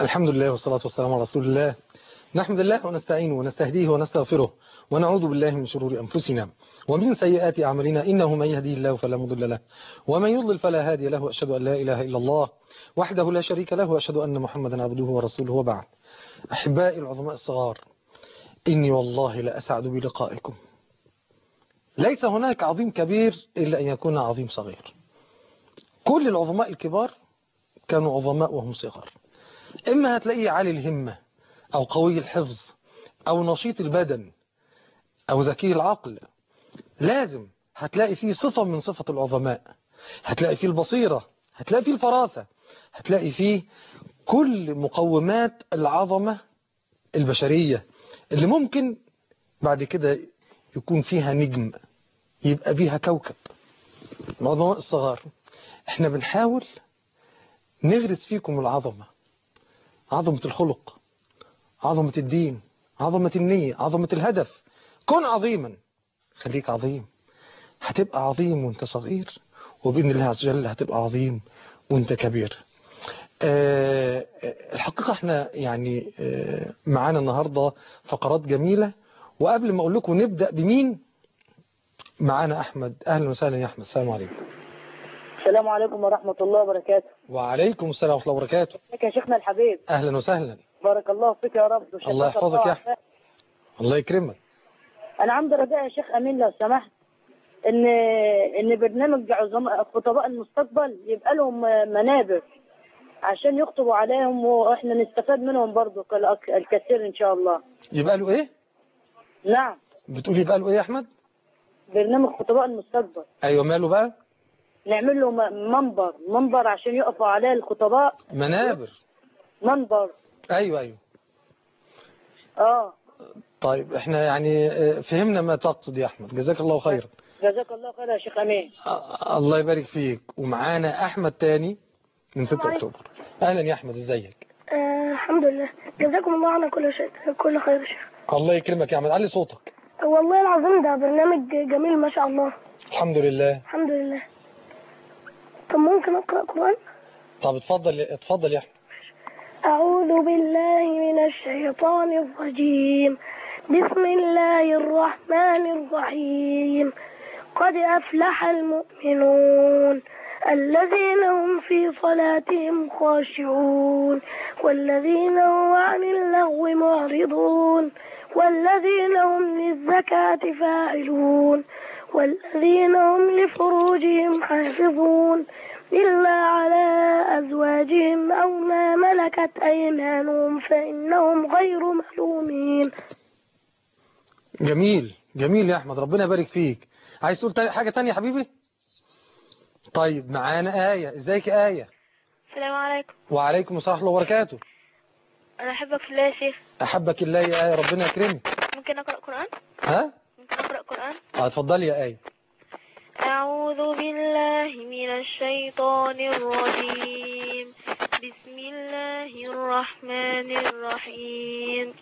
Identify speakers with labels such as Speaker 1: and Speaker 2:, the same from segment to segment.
Speaker 1: الحمد لله والصلاة والسلام على رسول الله. نحمد الله ونستعينه ونستهديه ونستغفره ونعوذ بالله من شرور أنفسنا ومن سيئات أعمالنا، إنه من يهديه الله فلا مضل له ومن يضلل فلا هادي له، وأشهد أن لا إله إلا الله وحده لا شريك له، وأشهد أن محمدا عبده ورسوله، وبعد. أحبائي العظماء الصغار، إني والله لأسعد بلقائكم. ليس هناك عظيم كبير إلا أن يكون عظيم صغير. كل العظماء الكبار كانوا عظماء وهم صغار. إما هتلاقيه عالي الهمة أو قوي الحفظ أو نشيط البدن أو ذكي العقل، لازم هتلاقي فيه صفة من صفة العظماء. هتلاقي فيه البصيرة، هتلاقي فيه الفراسة، هتلاقي فيه كل مقومات العظمة البشرية اللي ممكن بعد كده يكون فيها نجم، يبقى بيها كوكب. العظماء الصغار احنا بنحاول نغرس فيكم العظمة، عظمة الخلق، عظمة الدين، عظمة النية، عظمة الهدف. كن عظيما، خليك عظيم، هتبقى عظيم وانت صغير، وبإذن الله عز وجل هتبقى عظيم وانت كبير. الحقيقة احنا يعني معانا النهاردة فقرات جميلة، وقبل ما اقول لكم نبدأ بمين معانا، أحمد. أهلا وسهلا يا أحمد، السلام عليكم.
Speaker 2: السلام عليكم ورحمة الله وبركاته.
Speaker 1: وعليكم السلام ورحمة الله وبركاته.
Speaker 2: ازيك يا شيخنا الحبيب؟
Speaker 1: أهلا وسهلا.
Speaker 2: بارك الله فيك يا رب.
Speaker 1: الله يحفظك يا أحمد. الله يكرمك.
Speaker 2: أنا عندي رجاء يا شيخ أمين لو سمحت، إن برنامج عظماء خطباء المستقبل يبقى لهم منابر عشان يخطبوا عليهم، وإحنا نستفاد منهم برضو الكثير إن شاء الله.
Speaker 1: يبقى له إيه؟
Speaker 2: نعم.
Speaker 1: بتقول يبقى له إيه يا أحمد؟
Speaker 2: برنامج خطباء المستقبل.
Speaker 1: أيوة، ماله بقى؟
Speaker 2: نعمل له منبر عشان يقفوا عليه الخطباء.
Speaker 1: منابر.
Speaker 2: منبر.
Speaker 1: أيوة. طيب احنا يعني فهمنا ما تقصد يا أحمد، جزاك الله خيرا.
Speaker 2: جزاك الله خير يا شيخ أمين.
Speaker 1: الله يبارك فيك. ومعانا أحمد تاني من 6 أكتوبر. أهلا يا أحمد، ازيك؟
Speaker 3: الحمد لله، جزاكم الله عنا كل شيء، كل خير يا شيخ.
Speaker 1: الله يكرمك يا أحمد، علي صوتك.
Speaker 3: والله العظيم ده برنامج جميل ما شاء الله.
Speaker 1: الحمد لله.
Speaker 3: الحمد لله. طب ممكن أقرأ قرآن؟
Speaker 1: طب اتفضل يا أحمد.
Speaker 3: أعوذ بالله من الشيطان الرجيم، بسم الله الرحمن الرحيم. قد أفلح المؤمنون الذين هم في صلاتهم خاشعون، والذين هم عن اللغو معرضون، والذين هم للزكاة فاعلون، والذين هم لفروجهم حافظون إلا على أزواجهم أو ما ملكت أيمانهم فإنهم غير ملومين.
Speaker 1: جميل يا أحمد، ربنا يبارك فيك. عايز تقول حاجة تانية يا حبيبي؟ طيب معانا آية. ازيك يا آية؟
Speaker 4: السلام عليكم.
Speaker 1: وعليكم السلام ورحمة الله وبركاته.
Speaker 4: أنا أحبك في الله يا شيخ.
Speaker 1: أحبك الله يا آية، ربنا يكرمك.
Speaker 4: ممكن أقرأ قرآن؟
Speaker 1: ها؟
Speaker 4: ممكن أقرأ قرآن؟
Speaker 1: اتفضلي يا آية.
Speaker 4: أعوذ بالله من الشيطان الرجيم، بسم الله الرحمن الرحيم.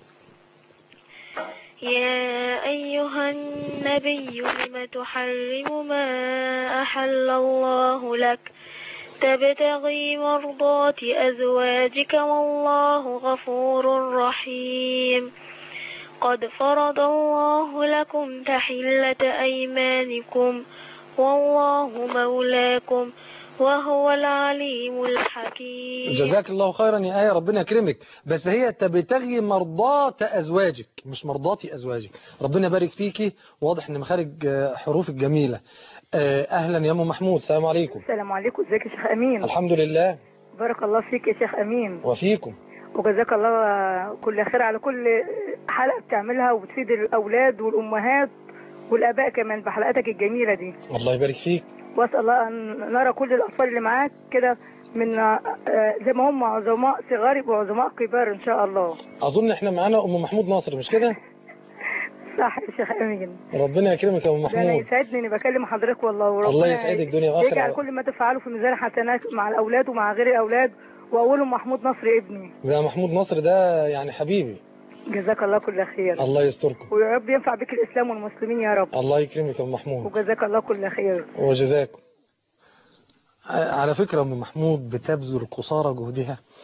Speaker 4: يا أيها النبي لم تحرم ما أحل الله لك تبتغي مرضات أزواجك والله غفور رحيم. قد فرض الله لكم تحلة أيمانكم والله مولاكم وهو العليم الحكيم.
Speaker 1: جزاك الله خيرا يا آية، ربنا يكرمك. بس هي تبتغي مرضات أزواجك مش مرضاتي أزواجك. ربنا يبارك فيكي، واضح ان مخارج حروفك جميلة. أهلا يا أم محمود، السلام عليكم.
Speaker 5: السلام عليكم، ازيك يا شيخ أمين؟
Speaker 1: الحمد لله.
Speaker 5: بارك الله فيك يا شيخ أمين.
Speaker 1: وفيكم.
Speaker 5: وجزاك الله كل خير على كل حلقة بتعملها وبتفيد الأولاد والأمهات والآباء كمان بحلقاتك الجميلة دي.
Speaker 1: الله يبارك فيك.
Speaker 5: وأسأل الله أن نرى كل الأطفال اللي معاك كده من زي ما هم عظماء صغار يبقوا عظماء كبار إن شاء الله.
Speaker 1: أظن إحنا معانا أم محمود ناصر، مش كده؟
Speaker 5: صح يا شيخ أمين.
Speaker 1: ربنا يكرمك يا أم محمود.
Speaker 5: أنا يسعدني إني بكلم حضرتك والله.
Speaker 1: الله يسعدك دنيا وآخرة.
Speaker 5: يجعل كل ما تفعله في ميزان حسنات مع الأولاد ومع غير الأولاد، وأولهم محمود نصر ابني.
Speaker 1: ده محمود نصر ده يعني حبيبي.
Speaker 5: جزاك الله كل خير.
Speaker 1: الله يستركم.
Speaker 5: ويا رب ينفع بك الإسلام والمسلمين يا رب.
Speaker 1: الله يكرمك يا أم محمود.
Speaker 5: وجزاك الله كل خير.
Speaker 1: وجزاكم. على فكرة أم محمود بتبذل قصارى جهدها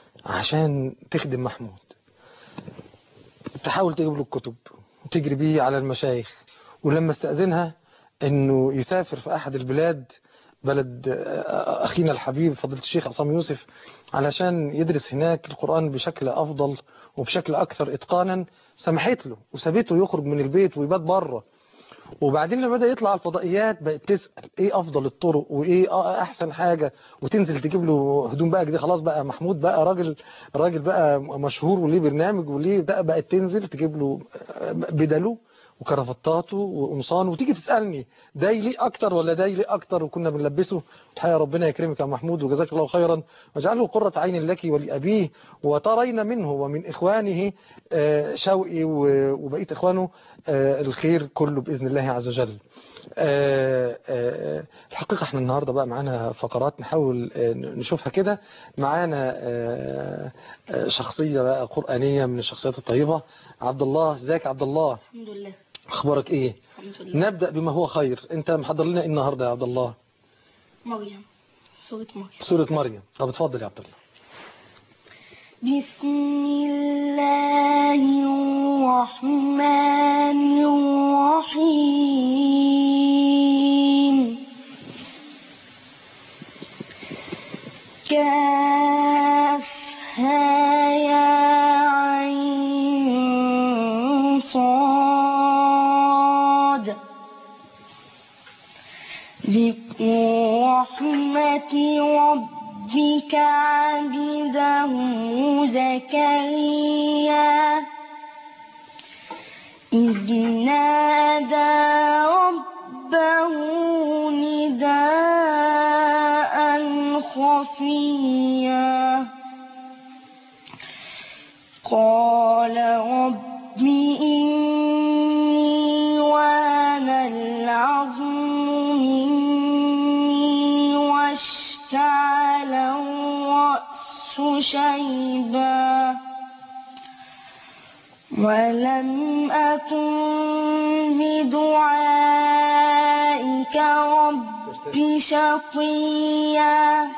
Speaker 1: عشان تخدم محمود، تحاول تجيب له الكتب وتجري بيه على المشايخ، ولما استأذنها انه يسافر في احد البلاد، بلد اخينا الحبيب فضيلة الشيخ عصام يوسف، علشان يدرس هناك القرآن بشكل افضل وبشكل اكثر اتقانا، سمحت له وسابته يخرج من البيت ويبات بره. وبعدين لما بدأ يطلع الفضائيات بقت تسأل ايه افضل الطرق وايه احسن حاجة، وتنزل تجيب له هدوم بقى جديدة. خلاص بقى محمود بقى راجل بقى مشهور وليه برنامج وليه بقت تنزل تجيب له بدله وكرافتاته وقمصانه، وتيجي تسألني ده يليق اكتر ولا ده يليق اكتر، وكنا بنلبسه. الحقيقة ربنا يكرمك يا محمود وجزاك الله خيرا، واجعله قرة عين لك ولأبيه، وترين منه ومن إخوانه شوقي وبقية إخوانه الخير كله بإذن الله عز وجل. الحقيقة احنا النهاردة بقى معانا فقرات نحاول نشوفها كده. معانا شخصية بقى قرآنية من الشخصيات الطيبة. عبد الله، ازيك يا عبد الله؟
Speaker 6: الحمد لله.
Speaker 1: اخبارك ايه؟
Speaker 6: الحمد لله.
Speaker 1: نبدأ بما هو خير. انت محضر لنا ايه النهاردة يا عبد الله؟
Speaker 6: مريم، سورة مريم.
Speaker 1: سورة مريم. طب اتفضل يا عبد الله.
Speaker 6: بسم الله الرحمن الرحيم. كافها يا عين صاد. ذكر رحمة ربك عبده زكريا إذ نادى ربه نداء خفيا قال رب إني وهن العظم مني واشتعل الرأس شيبا ولم أكن بدعائك رب شقيا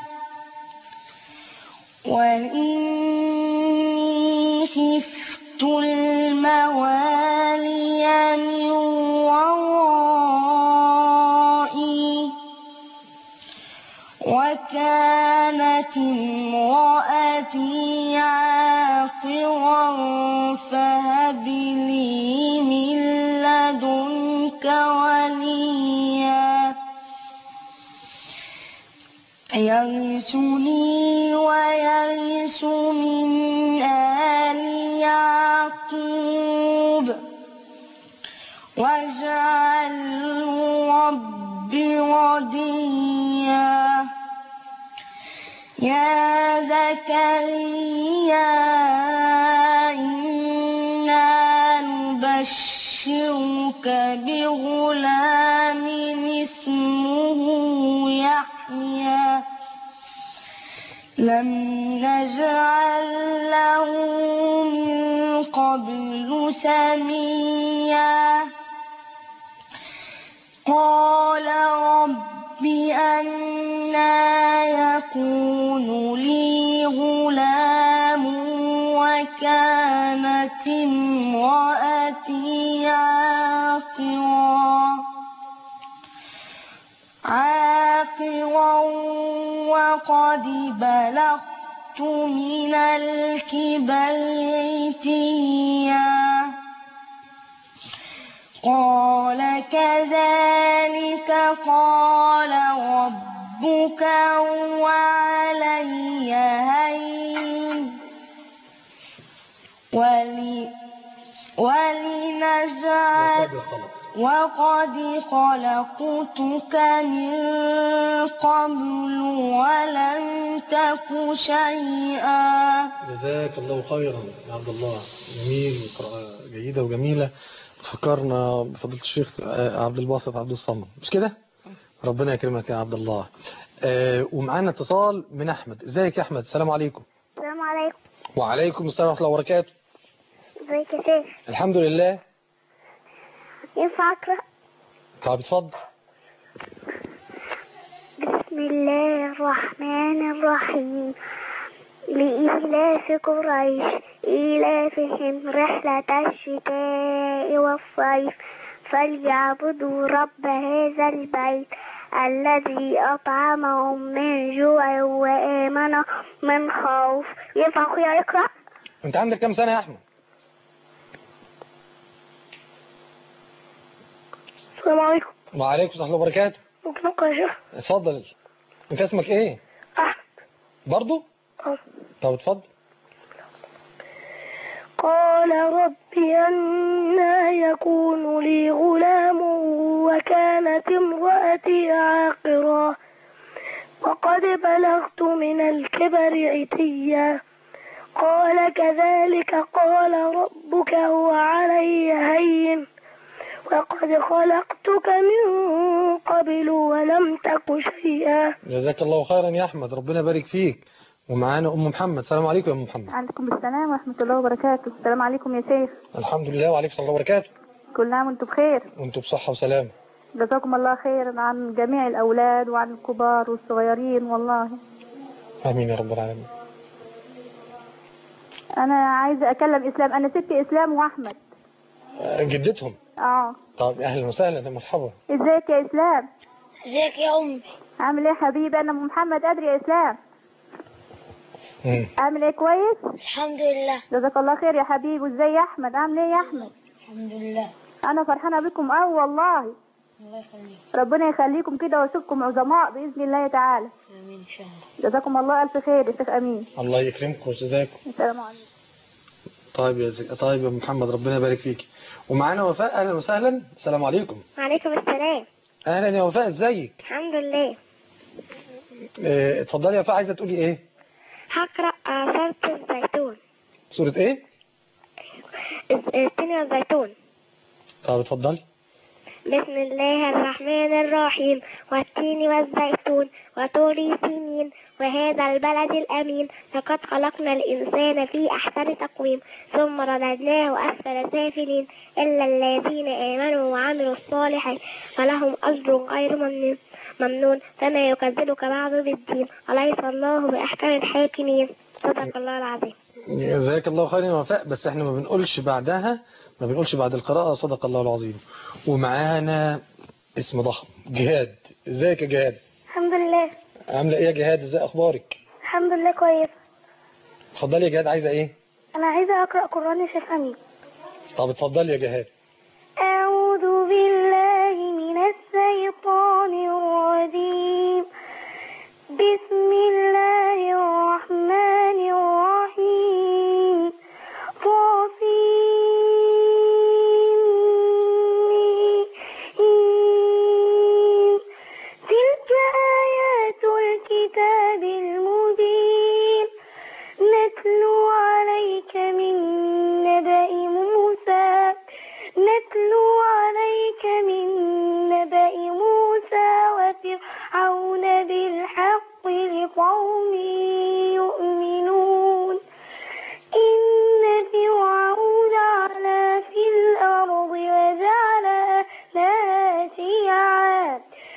Speaker 6: وإني خفت الموالي من ورائي وكانت امرأتي عاقرا فهب لي من لدنك وليا يرثني ويرث من آل يعقوب واجعله رب رضيا يا زكريا إنا نبشرك بغلام اسمه يحيى لم نجعل له من قبل سميا قال رب أنى يكون لي غلام وكانت امرأتي عاقرا وقد بلغت من الكبر عتيا قال كذلك قال ربك هو علي هين ولنجعل وقد خلقتك من قبل ولم تك شيئا.
Speaker 1: جزاك الله خيرا يا عبد الله. جميل، قراءة جيدة وجميلة. فكرنا بفضيلة الشيخ عبد الباسط عبد الصمد، مش كده؟ ربنا يكرمك يا عبد الله. ومعانا اتصال من أحمد. ازيك يا أحمد؟ السلام عليكم.
Speaker 3: السلام عليكم.
Speaker 1: وعليكم السلام ورحمة الله وبركاته.
Speaker 3: ازيك يا شيخ؟
Speaker 1: الحمد لله.
Speaker 3: ينفع أقرأ؟
Speaker 1: طب اتفضل.
Speaker 3: بسم الله الرحمن الرحيم لإيلاف قريش إيلافهم رحلة الشتاء والصيف فليعبدوا رب هذا البيت الذي أطعمهم من جوع وآمنهم من خوف. ينفع أخويا يقرأ؟
Speaker 1: انت عندك كام سنة يا احمد؟
Speaker 3: السلام عليكم.
Speaker 1: وعليكم السلام ورحمة الله وبركاته.
Speaker 3: ممكن أقرأ يا شيخ؟
Speaker 1: اتفضل. انت اسمك ايه؟
Speaker 3: أحمد.
Speaker 1: برضو؟ طب اتفضل.
Speaker 3: قال ربي أنى يكون لي غلام وكانت امرأتي عاقرا وقد بلغت من الكبر عتيا. قال كذلك قال ربك هو علي هين وقد خلقتك من قبل ولم تك شيئا.
Speaker 1: جزاك الله خيرا يا احمد، ربنا يبارك فيك. ومعانا ام محمد. السلام عليكم يا ام محمد.
Speaker 5: عليكم السلام ورحمة الله وبركاته. السلام عليكم يا شيخ.
Speaker 1: الحمد لله وعليكم السلام وبركاته.
Speaker 5: كل عام وانتم بخير.
Speaker 1: وانتم بصحة وسلامة.
Speaker 5: جزاكم الله خيرا عن جميع الأولاد وعن الكبار والصغيرين والله.
Speaker 1: امين يا رب العالمين.
Speaker 5: أنا عايزة أكلم إسلام. أنا ست إسلام وأحمد
Speaker 1: جدتهم. طب اهلا وسهلا مرحبا.
Speaker 5: ازيك يا إسلام؟
Speaker 3: ازيك يا أمي؟
Speaker 5: عامل ايه حبيبي؟ أنا أم محمد أدري يا إسلام. عامل ايه كويس؟
Speaker 3: الحمد لله.
Speaker 5: جزاك الله خير يا حبيبي. وازاي يا أحمد؟ عامل ايه يا أحمد؟
Speaker 3: الحمد لله.
Speaker 5: أنا فرحانة بكم أوي والله.
Speaker 3: الله يخليك.
Speaker 5: ربنا يخليكم كده ويشوفكم عظماء بإذن الله تعالى.
Speaker 3: آمين إن شاء الله.
Speaker 5: جزاكم الله ألف خير يا شيخ أمين.
Speaker 1: الله يكرمكم وجزاكم.
Speaker 5: السلام عليكم.
Speaker 1: طيب يا محمد، ربنا يبارك فيك. ومعانا وفاء. اهلا وسهلا. السلام عليكم.
Speaker 3: وعليكم السلام.
Speaker 1: اهلا يا وفاء، ازيك؟
Speaker 3: الحمد لله.
Speaker 1: اتفضلي يا وفاء، عايزه تقولي ايه؟
Speaker 3: هقرأ سورة الزيتون.
Speaker 1: سورة ايه؟
Speaker 3: التين والزيتون.
Speaker 1: طب اتفضلي.
Speaker 3: بسم الله الرحمن الرحيم. والتين والزيتون وطور سينين وهذا البلد الأمين لقد خلقنا الإنسان في أحسن تقويم ثم رددناه أسفل سافلين إلا الذين آمنوا وعملوا الصالحات فلهم أجر غير ممنون فما يكذبك بعد بالدين أليس الله بأحكم الحاكمين. صدق الله العظيم.
Speaker 1: جزاك الله خيرا يا وفاء. بس احنا ما بنقولش بعد القراءة صدق الله العظيم. ومعانا اسم ضخم، جهاد. ازيك يا جهاد؟
Speaker 3: الحمد لله.
Speaker 1: عامله ايه يا جهاد؟ ازاي اخبارك؟
Speaker 3: الحمد لله كويس.
Speaker 1: اتفضلي يا جهاد، عايزه ايه؟
Speaker 3: أنا عايزة أقرأ قرآن يا شيخ أمين.
Speaker 1: طب اتفضلي يا جهاد.
Speaker 3: أعوذ بالله من الشيطان الرجيم. بسم الله الرحمن الرحيم. تلك آيات الكتاب المبين نتلو عليك من نبأ موسى وفرعون بالحق لقوم يؤمنون. إن فرعون علا في الأرض وجعل أهلها شيعا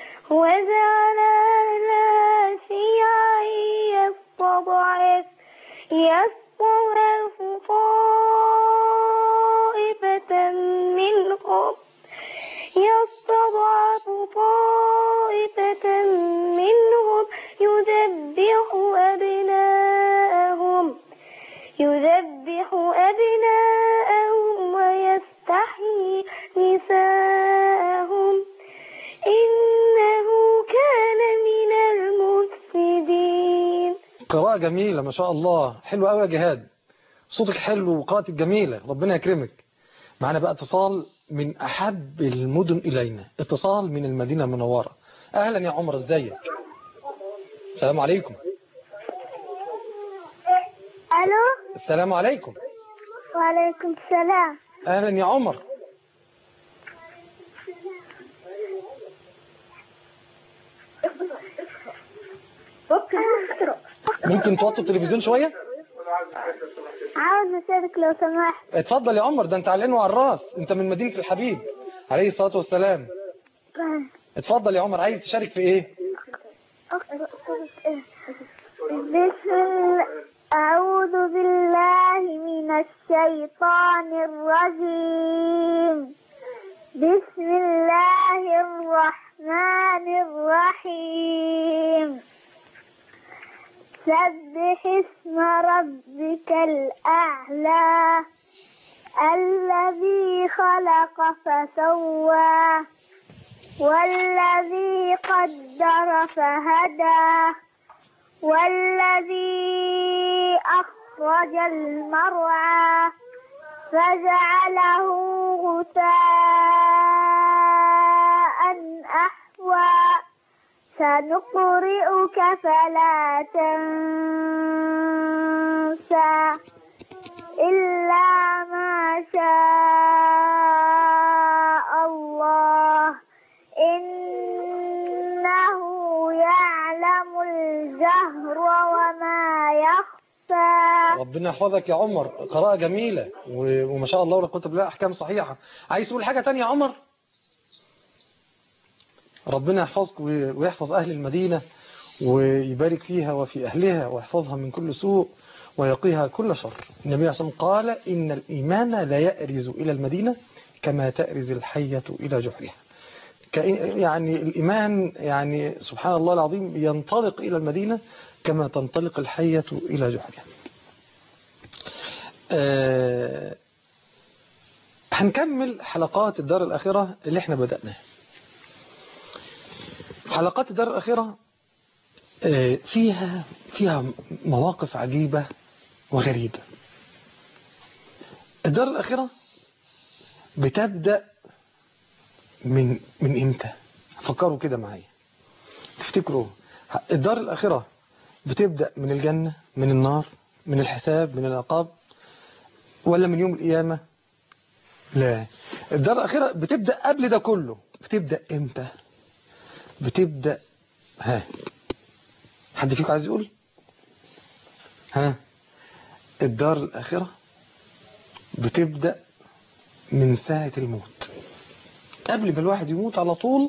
Speaker 3: يستضعف طائفة منهم يذبح أبناءهم ويستحيي نساءهم إنه كان من المفسدين.
Speaker 1: قراءة جميلة ما شاء الله، حلوة قوي يا جهاد، صوتك حلو وقراءتك جميلة، ربنا يكرمك. معنا بقى اتصال من أحب المدن إلينا، اتصال من المدينة المنورة. أهلا يا عمر، ازيك؟ السلام عليكم.
Speaker 3: ألو.
Speaker 1: السلام عليكم.
Speaker 3: وعليكم السلام.
Speaker 1: أهلا يا عمر. ممكن توطي التلفزيون شوية؟
Speaker 3: عاوز أشارك لو سمحت.
Speaker 1: اتفضل يا عمر، ده انت على العين وعلى الراس، انت من مدينة الحبيب عليه الصلاة والسلام. اتفضل يا عمر، عايز تشارك في ايه؟
Speaker 3: الشيطان الرجيم. بسم الله الرحمن الرحيم. سبح اسم ربك الأعلى الذي خلق فسوى والذي قدر فهدى والذي أخرج المرعى فجعله غثاء أحوى سنقرئك فلا تنسى إلا ما شاء الله إنه يعلم الجهر وما يخفى.
Speaker 1: ربنا يحفظك يا عمر، قراءة جميلة وما شاء الله ولا قوة الا بالله، أحكام صحيحة. عايز تقول حاجة تانية يا عمر؟ ربنا يحفظك ويحفظ أهل المدينة ويبارك فيها وفي أهلها ويحفظها من كل سوء ويقيها كل شر. النبي صلى الله عليه وسلم قال إن الإيمان لا يأرز إلى المدينة كما تأرز الحية إلى جحرها. يعني الإيمان يعني سبحان الله العظيم ينطلق إلى المدينة كما تنطلق الحية إلى جحرها. هنكمل حلقات الدار الآخرة اللي احنا بدأناها. حلقات الدار الآخرة فيها مواقف عجيبة وغريبة. الدار الآخرة بتبدأ من امتى؟ فكروا كده معايا، تفتكروا الدار الآخرة بتبدأ من الجنة، من النار، من الحساب، من العقاب، ولا من يوم القيامة؟ لا، الدار الآخرة بتبدأ قبل ده كله. بتبدأ امتى؟ بتبدأ حد فيكم عايز يقول؟ الدار الآخرة بتبدأ من ساعة الموت. قبل ما الواحد يموت على طول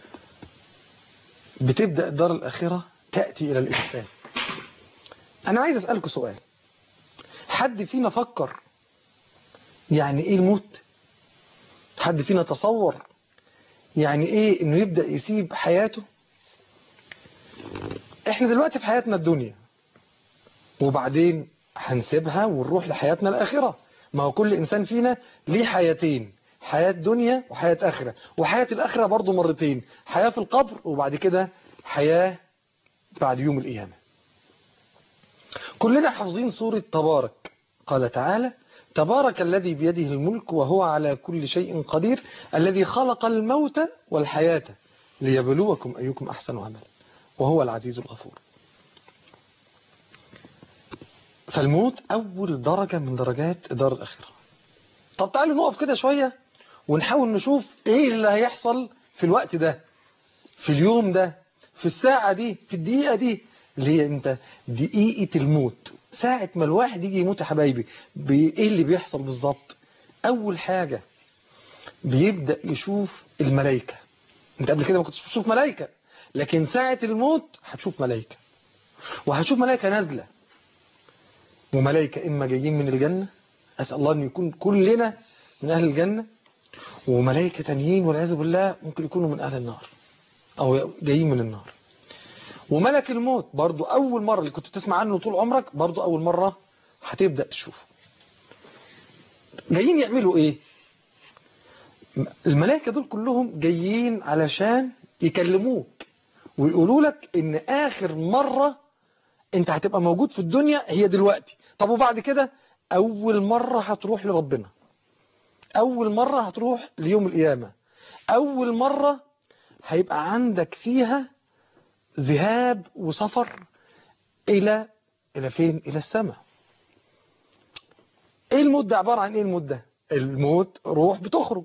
Speaker 1: بتبدأ الدار الآخرة تأتي إلى الإنسان. أنا عايز أسألكم سؤال، حد فينا فكر يعني إيه الموت؟ حد فينا تصور يعني إيه إنه يبدأ يسيب حياته؟ إحنا دلوقتي في حياتنا الدنيا وبعدين هنسيبها ونروح لحياتنا الآخرة. ما هو كل إنسان فينا ليه حياتين، حياة دنيا وحياة آخرة، وحياة الآخرة برضو مرتين، حياة في القبر وبعد كده حياة بعد يوم القيامة. كلنا حافظين سورة تبارك، قال تعالى تبارك الذي بيده الملك وهو على كل شيء قدير الذي خلق الموت والحياة ليبلوكم أيكم أحسن عملا وهو العزيز الغفور. فالموت أول درجة من درجات الدار الآخرة. طب تعالوا نقف كده شوية ونحاول نشوف إيه اللي هيحصل في الوقت ده، في اليوم ده، في الساعة دي، في الدقيقة دي، اللي هي انت دقيقة الموت. ساعة ما الواحد يجي يموت يا حبايبي، ايه اللي بيحصل بالظبط؟ أول حاجة بيبدأ يشوف الملائكة. انت قبل كده ما كنتش بتشوف ملائكة، لكن ساعة الموت هتشوف ملائكة، وهتشوف ملائكة نازلة، وملائكة إما جايين من الجنة، أسأل الله أن يكون كلنا من أهل الجنة، وملائكة تانيين والعياذ بالله ممكن يكونوا من أهل النار أو جايين من النار. وملك الموت برضو أول مرة اللي كنت تسمع عنه طول عمرك برضو أول مرة هتبدأ تشوفه. جايين يعملوا إيه؟ الملائكة دول كلهم جايين علشان يكلموك ويقولوا لك إن آخر مرة أنت هتبقى موجود في الدنيا هي دلوقتي. طب وبعد كده أول مرة هتروح لربنا، أول مرة هتروح ليوم القيامة، أول مرة هيبقى عندك فيها ذهاب وسفر إلى فين؟ إلى السماء. إيه الموت ده عبارة عن إيه الموت ده؟ الموت روح بتخرج.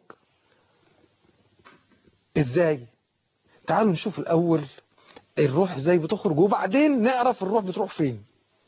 Speaker 1: إزاي؟ تعالوا نشوف الأول الروح إزاي بتخرج، وبعدين نعرف الروح بتروح فين.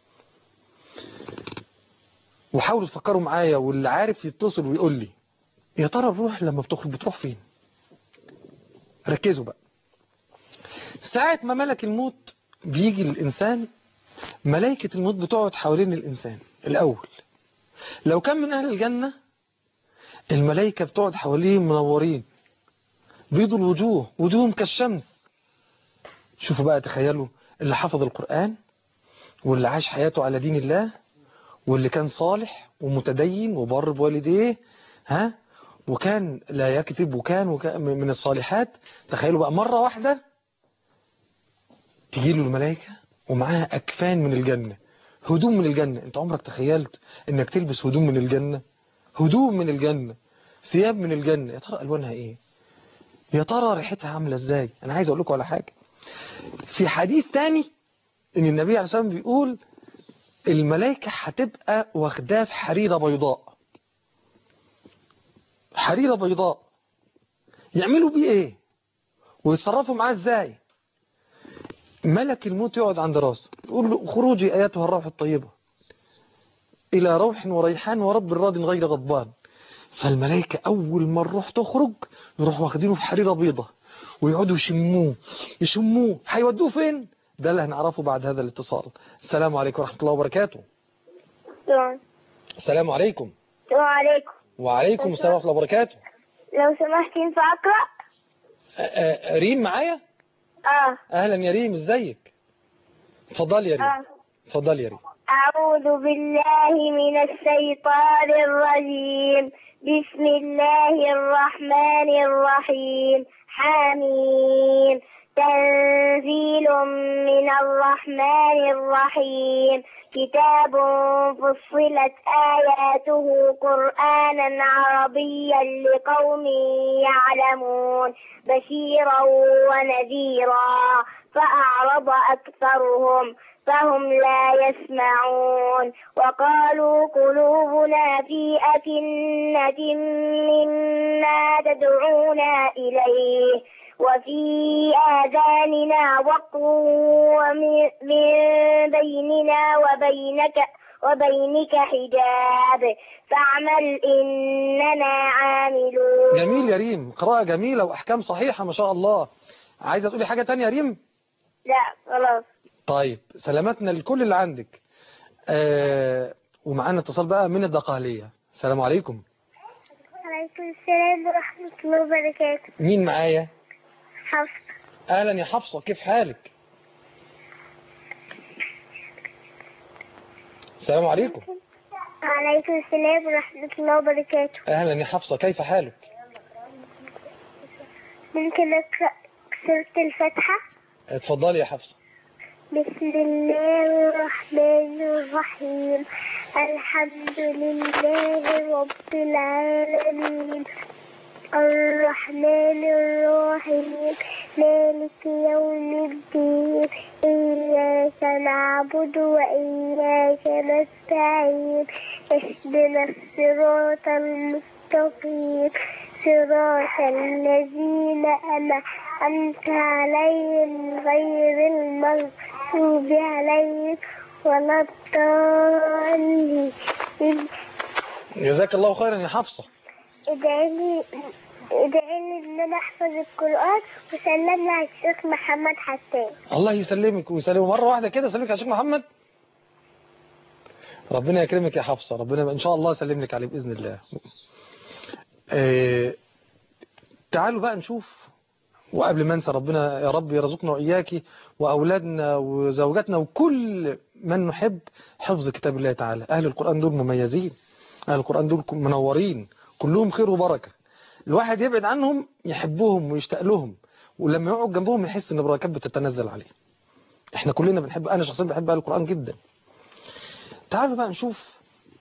Speaker 1: وحاولوا تفكروا معايا، واللي عارف يتصل ويقول لي يا ترى الروح لما بتخرج بتروح فين؟ ركزوا بقى. ساعة ما ملك الموت بيجي للإنسان، ملائكة الموت بتقعد حوالين الإنسان الأول، لو كان من أهل الجنة الملائكة بتقعد حواليه منورين، بيض الوجوه، وجوههم كالشمس. شوفوا بقى، تخيلوا اللي حفظ القرآن واللي عاش حياته على دين الله واللي كان صالح ومتدين وبر بوالديه، وكان لا يكذب وكان من الصالحات. تخيلوا بقى مرة واحدة تجي له الملائكة ومعاها أكفان من الجنة، هدوم من الجنة. انت عمرك تخيلت انك تلبس هدوم من الجنة؟ هدوم من الجنة، ثياب من الجنة. يا ترى ألوانها ايه؟ يا ترى ريحتها عاملة ازاي؟ انا عايز اقول لكم على حاجة. في حديث تاني ان النبي عليه الصلاة والسلام بيقول الملائكة هتبقى واخداه في حريرة بيضاء. حريرة بيضاء يعملوا بيه ايه ويتصرفوا معاه ازاي؟ ملك الموت يقعد عند راسه يقول له خروجي اياتها الروح الطيبة الى روح وريحان ورب راض غير غضبان. فالملائكة اول ما الروح تخرج يروحوا واخدينه في حريرة بيضة ويقعدوا يشموه. هيودوه فين؟ ده اللي هنعرفه بعد هذا الاتصال. السلام عليكم ورحمة الله وبركاته. السلام عليكم.
Speaker 3: وعليكم.
Speaker 1: وعليكم السلام ورحمة الله وبركاته.
Speaker 3: لو سمحت ينفع أقرأ؟
Speaker 1: ريم معايا؟ أهلا يا ريم، ازيك؟ اتفضل يا ريم. اتفضل يا ريم.
Speaker 3: أعوذ بالله من الشيطان الرجيم. بسم الله الرحمن الرحيم. حميم. تنزيل من الرحمن الرحيم. كتاب فصلت آياته قرآنا عربيا لقوم يعلمون بشيرا ونذيرا فأعرض أكثرهم فهم لا يسمعون. وقالوا قلوبنا في أكنة مما تدعونا إليه وفي آذاننا وقر ومن بيننا وبينك حجاب فاعمل إننا عاملون.
Speaker 1: جميل يا ريم، قراءة جميلة وأحكام صحيحة ما شاء الله. عايزة تقولي حاجة تانية يا ريم؟
Speaker 3: لا خلاص.
Speaker 1: طيب سلامتنا لكل اللي عندك. ومعانا اتصال بقى من الدقهلية. السلام عليكم.
Speaker 3: وعليكم السلام ورحمة الله وبركاته.
Speaker 1: مين معايا؟
Speaker 3: حفصة.
Speaker 1: أهلا يا حفصة، كيف حالك؟ السلام عليكم.
Speaker 3: وعليكم السلام ورحمة الله وبركاته.
Speaker 1: أهلا يا حفصة، كيف حالك؟
Speaker 3: ممكن أقرأ سورة الفاتحة؟
Speaker 1: اتفضلي يا حفصة.
Speaker 3: بسم الله الرحمن الرحيم. الحمد لله رب العالمين الرحمن الرحيم مالك يوم الدين إياك نعبد وإياك نستعين اهدنا الصراط المستقيم صراط الذين أنعمت عليهم غير المغضوب عليهم ولا الضالين.
Speaker 1: جزاك الله خيرا يا حفصة.
Speaker 3: ادعي لي ان انا احفظ القرآن وسلمنا على الشيخ محمد حسان.
Speaker 1: الله يسلمك ويسلمه مرة واحدة كده. سلمك على الشيخ محمد. ربنا يكرمك يا حفصة، ربنا ان شاء الله يسلم لك عليه بإذن الله. تعالوا بقى نشوف. وقبل ما انسى، ربنا يا رب يرزقنا وإياكي وأولادنا وزوجاتنا وكل من نحب حفظ كتاب الله تعالى. أهل القرآن دول مميزين، أهل القرآن دول منورين، كلهم خير وبركة. الواحد يبعد عنهم يحبهم ويشتاق لهم، ولما يقعد جنبهم يحس ان بركات بتتنزل عليه. احنا كلنا بنحب، انا شخصيا بحب اهل القرآن جدا. تعالوا بقى نشوف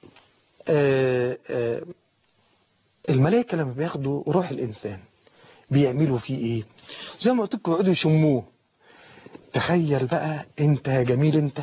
Speaker 1: الملائكة لما بياخدوا روح الانسان بيعملوا فيه ايه. زي ما قلت لكم يقعدوا يشموه. تخيل بقى انت يا جميل، انت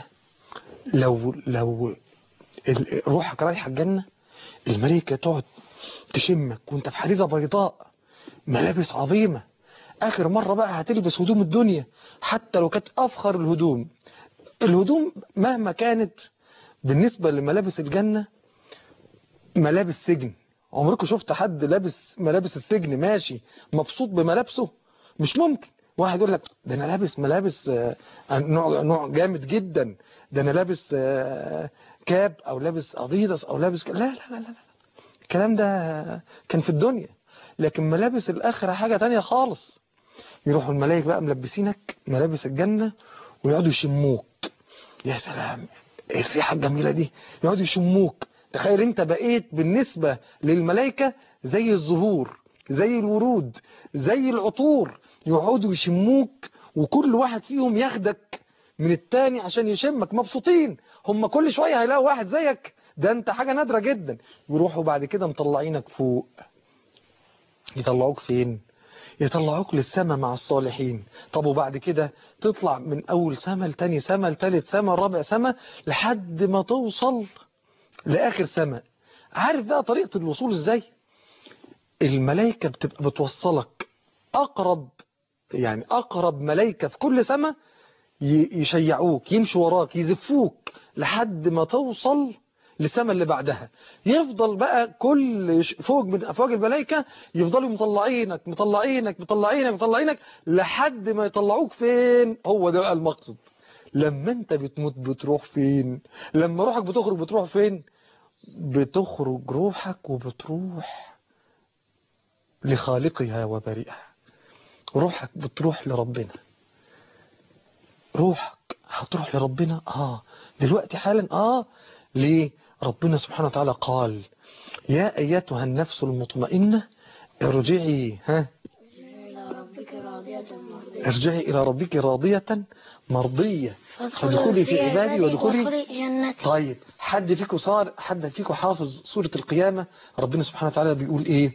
Speaker 1: لو روحك رايحه الجنة، الملائكة تقعد تشمك وانت في حريرة بيضاء، ملابس عظيمة. اخر مرة بقى هتلبس هدوم الدنيا، حتى لو كانت افخر الهدوم. الهدوم مهما كانت بالنسبة لملابس الجنة ملابس سجن. عمركم شفت حد لابس ملابس السجن ماشي مبسوط بملابسه؟ مش ممكن. واحد يقول لك ده انا لابس ملابس نوع جامد جدا، ده انا لابس كاب أو لابس أديداس أو لابس لا لا لا لا، الكلام ده كان في الدنيا. لكن ملابس الآخرة حاجة تانية خالص. يروحوا الملائكة بقى ملبسينك ملابس الجنة ويقعدوا يشموك. يا سلام، ايه الريحة الجميلة دي، يقعدوا يشموك. تخيل انت بقيت بالنسبة للملائكة زي الزهور، زي الورود، زي العطور، يقعدوا يشموك، وكل واحد فيهم ياخدك من التاني عشان يشمك. مبسوطين، هم كل شوية هيلاقوا واحد زيك، ده انت حاجة نادرة جدا. يروحوا بعد كده مطلعينك فوق. يطلعوك فين؟ يطلعوك للسماء مع الصالحين. طب وبعد كده تطلع من أول سماء لتاني سماء لتالت سماء رابع سماء لحد ما توصل لآخر سماء. عارف بقى طريقة الوصول ازاي؟ الملائكة بتبقى بتوصلك أقرب، يعني أقرب ملائكة في كل سماء يشيعوك، يمشوا وراك، يزفوك لحد ما توصل للسماء اللي بعدها. يفضل بقى كل فوق من أفواج الملائكة يفضلوا مطلعينك مطلعينك مطلعينك مطلعينك لحد ما يطلعوك فين. هو ده بقى المقصد. لما انت بتموت بتروح فين؟ لما روحك بتخرج بتروح فين؟ بتخرج روحك وبتروح لخالقها وبارئها. روحك بتروح لربنا. روحك هتروح لربنا دلوقتي حالا. ليه؟ ربنا سبحانه وتعالى قال: يا أيتها النفس المطمئنة ارجعي ارجعي إلى ربك راضية مرضية فادخلي في عبادي وادخلي جنتي. طيب حد فيكم حافظ سورة القيامة؟ ربنا سبحانه وتعالى بيقول ايه؟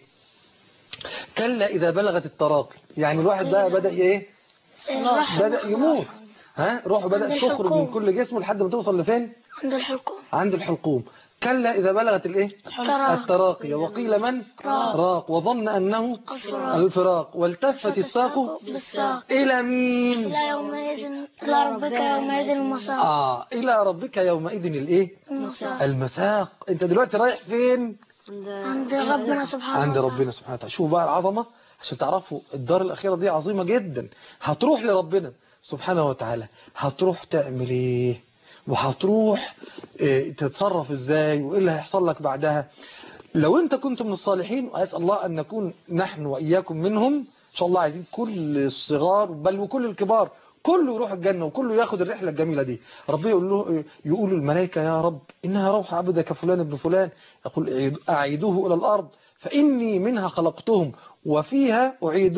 Speaker 1: كلا إذا بلغت التراقي. يعني الواحد بقى بدأ ايه؟ بدأ يموت. روحه بدأت تخرج من كل جسمه لحد ما توصل لفين؟ عند الحلقوم. كلا إذا بلغت الايه؟ التراقي. وقيل من؟ راق. وظن أنه الفراق. والتفت الساق إلى مين؟
Speaker 6: إلى ربك يومئذ المساق.
Speaker 1: إلى ربك يومئذ الايه؟ المساق. انت دلوقتي رايح فين؟
Speaker 6: عند ربنا سبحانه
Speaker 1: وتعالى. شوفوا بقى العظمة عشان تعرفوا الدار الأخيرة دي عظيمة جدا. هتروح لربنا سبحانه وتعالى. هتروح تعمل ايه؟ وهتروح تتصرف ازاي؟ وايه اللي هيحصل لك بعدها؟ لو انت كنت من الصالحين، واسال الله ان نكون نحن واياكم منهم ان شاء الله. عايزين كل الصغار بل وكل الكبار كله يروح الجنة وكله ياخد الرحلة الجميلة دي. ربنا يقول الملائكة: يا رب إنها روح عبدك فلان ابن فلان. يقول: أعيدوه إلى الأرض فإني منها خلقتهم وفيها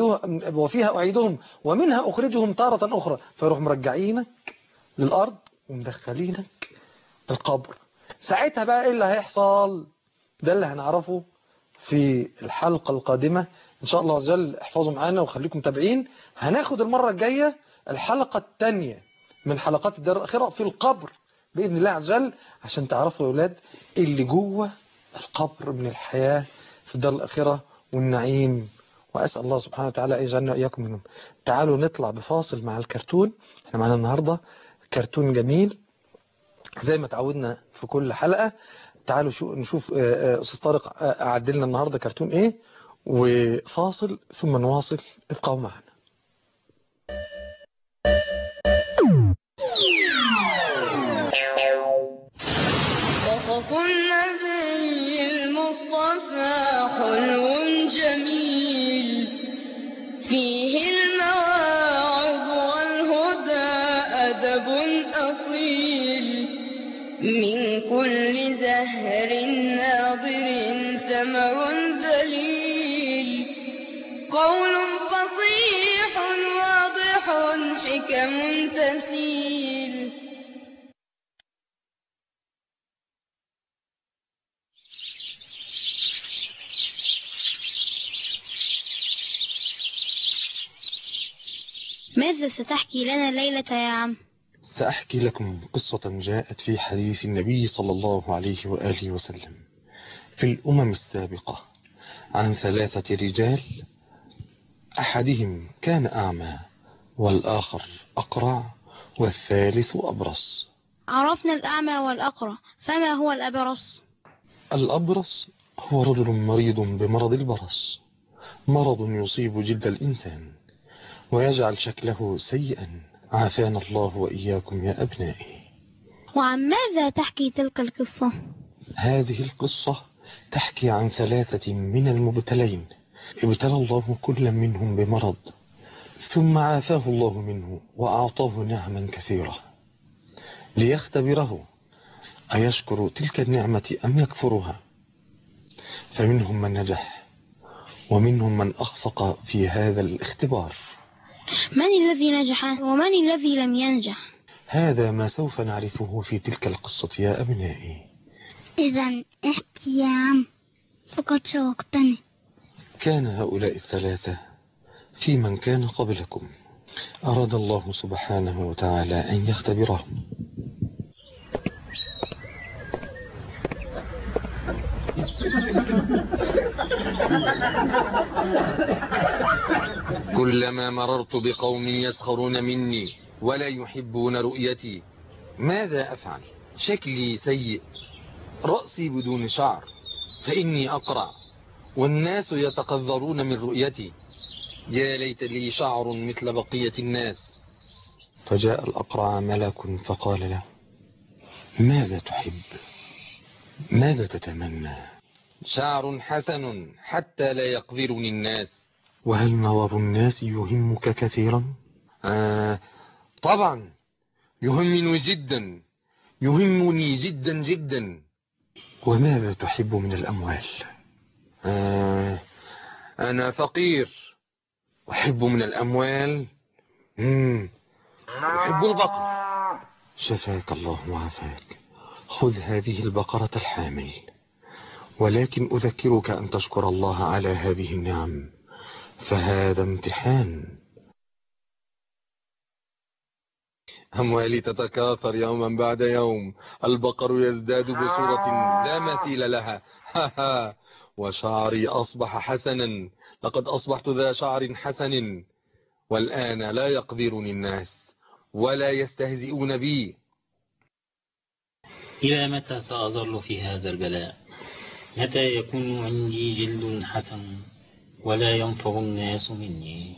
Speaker 1: أعيدهم ومنها أخرجهم تارة أخرى. فيروح مرجعينك للأرض ومدخلينك القبر. ساعتها بقى إيه اللي هيحصل؟ ده اللي هنعرفه في الحلقة القادمة إن شاء الله عز وجل. احفظوا معانا وخليكم متابعين. هناخد المرة الجاية الحلقة الثانية من حلقات الدار الأخيرة في القبر بإذن الله عز وجل، عشان تعرفوا يا أولاد اللي جوه القبر من الحياة في الدار الأخيرة والنعيم. وأسأل الله سبحانه وتعالى أن يجعلنا وإياكم منهم. تعالوا نطلع بفاصل مع الكرتون. احنا معنا النهاردة كرتون جميل زي ما تعودنا في كل حلقة. تعالوا نشوف أستاذ طارق أعدلنا النهاردة كرتون إيه، وفاصل ثم نواصل. ابقوا معنا.
Speaker 6: قصص النبي المصطفى حلو جميل فيه المواعظ والهدى أدب أصيل من كل زهر ناضر ثمر ذليل قول فصيح واضح حكم تسيل. ماذا ستحكي لنا الليلة يا عم؟
Speaker 7: سأحكي لكم قصة جاءت في حديث النبي صلى الله عليه وآله وسلم في الأمم السابقة عن 3 رجال، أحدهم كان أعمى والآخر أقرع والثالث أبرص.
Speaker 6: عرفنا الأعمى والأقرع، فما هو الأبرص؟
Speaker 7: الأبرص هو رجل مريض بمرض البرص، مرض يصيب جلد الإنسان ويجعل شكله سيئا، عافانا الله وإياكم يا أبنائي.
Speaker 6: وعن ماذا تحكي تلك القصة؟
Speaker 7: هذه القصة تحكي عن 3 من المبتلين ابتلى الله كل منهم بمرض، ثم عافاه الله منه وأعطاه نعما كثيرة ليختبره أيشكر تلك النعمة أم يكفرها. فمنهم من نجح ومنهم من أخفق في هذا الاختبار.
Speaker 6: من الذي نجح ومن الذي لم ينجح؟
Speaker 7: هذا ما سوف نعرفه في تلك القصة يا أبنائي.
Speaker 6: إذن احكي يا عم، فقد شوقتني.
Speaker 7: كان هؤلاء 3 في من كان قبلكم، أراد الله سبحانه وتعالى أن يختبرهم. كلما مررت بقوم يسخرون مني ولا يحبون رؤيتي ماذا أفعل؟ شكلي سيء، رأسي بدون شعر، فإني أقرع والناس يتقذرون من رؤيتي. يا ليت لي شعر مثل بقية الناس. فجاء الأقرع ملك فقال له: ماذا تحب؟ ماذا تتمنى؟ شعر حسن حتى لا يقذرني الناس. وهل نظر الناس يهمك كثيرا؟ طبعا يهمني جدا، يهمني جدا جدا. وماذا تحب من الأموال؟ أنا فقير، أحب من الأموال أحب البقر. شفاك الله وعافاك. خذ هذه البقرة الحامل، ولكن أذكرك أن تشكر الله على هذه النعم، فهذا امتحان. أموالي تتكاثر يوما بعد يوم، البقر يزداد بصورة لا مثيل لها. وشعري أصبح حسنا، لقد أصبحت ذا شعر حسن، والآن لا يقدرني الناس ولا يستهزئون بي.
Speaker 8: إلى متى سأظل في هذا البلاء؟ متى يكون عندي جلد حسن ولا ينفر الناس مني؟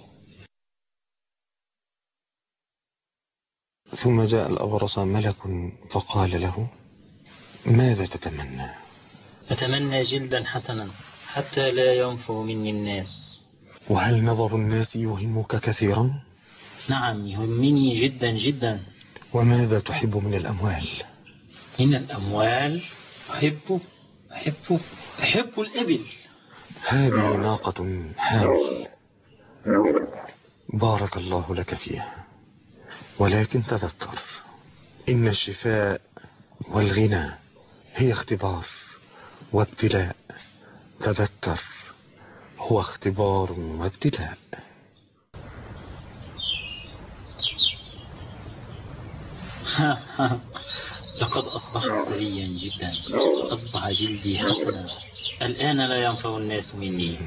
Speaker 7: ثم جاء الأبرص ملك فقال له: ماذا تتمنى؟
Speaker 8: أتمنى جلدا حسنا حتى لا ينفر مني الناس.
Speaker 7: وهل نظر الناس يهمك كثيرا؟
Speaker 8: نعم، يهمني جدا جدا.
Speaker 7: وماذا تحب من الأموال؟
Speaker 8: من الأموال أحب الإبل.
Speaker 7: هذه ناقة حامل، بارك الله لك فيها، ولكن تذكر إن الشفاء والغنى هي اختبار وابتلاء. تذكر، هو اختبار وابتلاء.
Speaker 8: لقد أصبحت سريا جدا، أصبح جلدي حسنا، الآن لا ينفع الناس مني.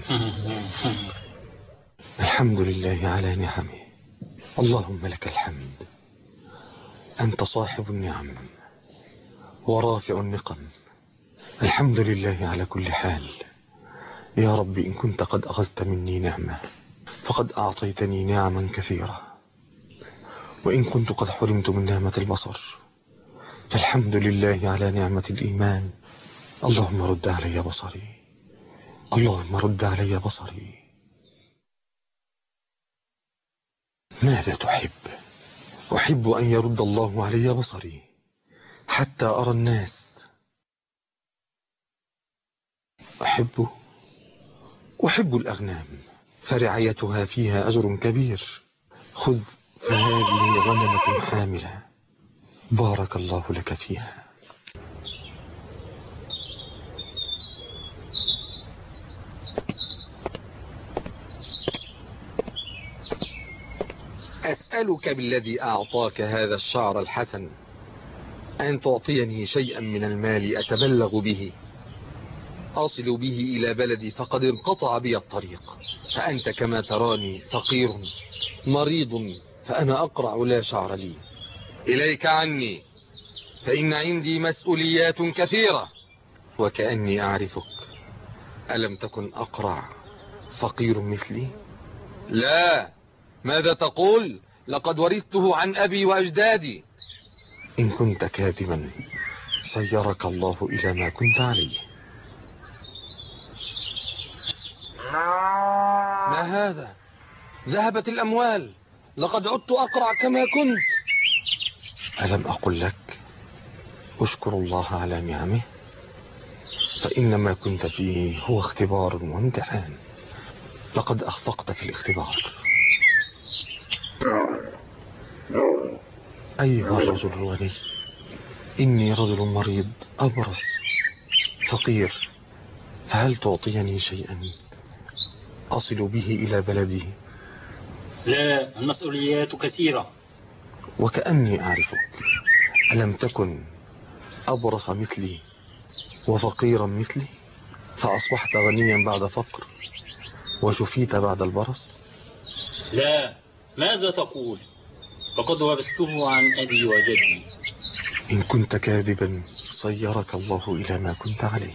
Speaker 7: الحمد لله على نعمه، اللهم لك الحمد. أنت صاحب النعم ورافع النقم، الحمد لله على كل حال. يا رب، إن كنت قد أخذت مني نعمة فقد أعطيتني نعما كثيرة، وإن كنت قد حرمت من نعمة البصر فالحمد لله على نعمة الإيمان. اللهم رد علي بصري، اللهم رد علي بصري. ماذا تحب؟ أحب أن يرد الله علي بصري حتى أرى الناس. أحب الأغنام، فرعيتها فيها أجر كبير. خذ، فهذه غنمة حاملة، بارك الله لك فيها. أسألك بالذي أعطاك هذا الشعر الحسن أن تعطيني شيئا من المال أتبلغ به، أصل به إلى بلدي، فقد انقطع بي الطريق، فأنت كما تراني فقير مريض، فأنا أقرع لا شعر لي. إليك عني، فإن عندي مسؤوليات كثيرة. وكأني أعرفك، ألم تكن أقرع فقير مثلي؟ لا، ماذا تقول؟ لقد ورثته عن أبي وأجدادي. إن كنت كاذبا صيرك الله إلى ما كنت عليه.
Speaker 1: ما هذا؟ ذهبت الأموال، لقد عدت أقرع كما كنت.
Speaker 7: ألم أقل لك أشكر الله على نعمه؟ فإن ما كنت فيه هو اختبار وامتحان، لقد أخفقت في الاختبار. أيها الرجل الغني، إني رجل مريض أبرص فقير، فهل تعطيني شيئا أصل به إلى بلدي؟
Speaker 8: لا، المسؤوليات كثيرة.
Speaker 7: وكأني أعرفك، ألم تكن أبرص مثلي وفقيرا مثلي فأصبحت غنيا بعد فقر وشفيت بعد البرص؟
Speaker 8: لا، ماذا تقول؟ فقد ورثته عن أبي وجدي.
Speaker 7: إن كنت كاذبا صيرك الله إلى ما كنت عليه.